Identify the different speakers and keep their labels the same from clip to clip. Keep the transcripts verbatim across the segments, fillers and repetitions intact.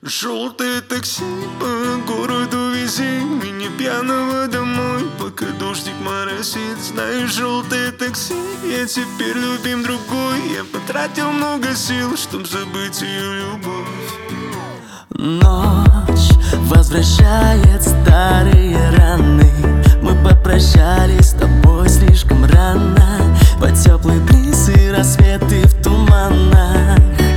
Speaker 1: Желтое такси по городу, вези меня пьяного домой, пока дождик моросит. Знаешь, желтое такси, я теперь любим другой. Я потратил много сил, чтоб забыть ее любовь.
Speaker 2: Ночь возвращает старые раны. Мы попрощались с тобой слишком рано. Под теплый бриз и рассветы в туманах.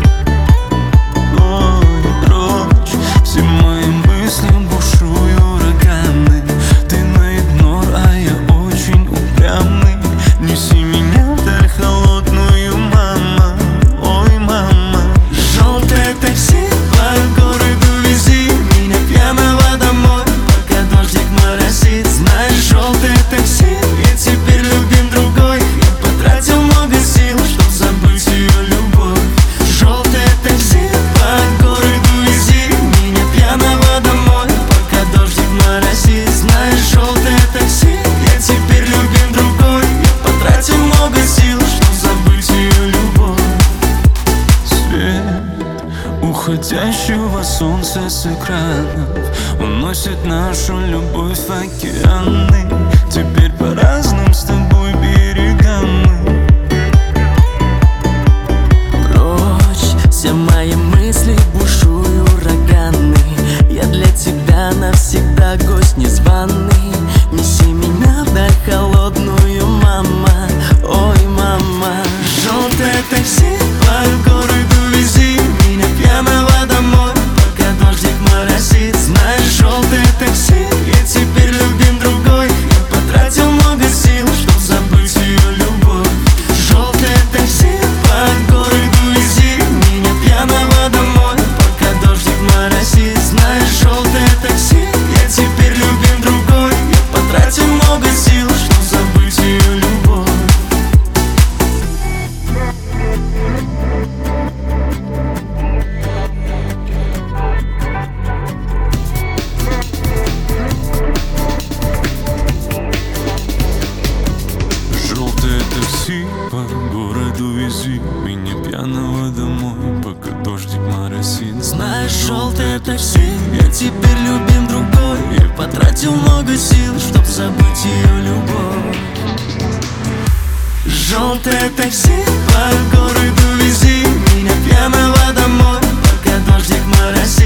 Speaker 1: Ой, прочь, все мои мысли бушуют ураганы. Ты на игнор, а я очень упрямый. Неси меня вдаль холодную, мама. Ой, мама.
Speaker 2: Желтое такси по городу, вези меня пьяного домой, пока дождик моросит. Знаешь, желтое такси, я теперь любим другой. Я потратил много сил, чтоб забыть ее любовь. Желтое такси по городу, вези меня пьяного домой, пока дождик моросит. Знаешь, желтое такси, я теперь любим другой. Я потратил много сил, чтоб забыть ее любовь.
Speaker 1: Свет уходящего солнца с экранов уносит нашу любовь в океаны. Теперь по разным с тобой берегам мы.
Speaker 2: Прочь все мои мысли, бушуют ураганы. Я для тебя навсегда гость незваный. Неси меня вдаль холодную, мама. Ой, мама. Желтое такси по городу, вези меня пьяного домой, пока дождик моросит. Знаешь, желтое такси, я теперь любим другой. Я потратил много сил, чтоб забыть ее любовь. Желтое такси по городу, вези меня пьяного домой, пока дождик моросит. Знаешь, желтое такси, я теперь любим другой. Я потратил много сил, чтоб забыть ее любовь.
Speaker 1: Желтое такси по городу, вези меня пьяного домой, пока дождик моросит.
Speaker 2: Знаешь, желтое такси, я теперь любим другой. Я потратил много сил, чтоб забыть ее любовь. Желтое такси по городу, вези меня пьяного домой, пока дождик моросит.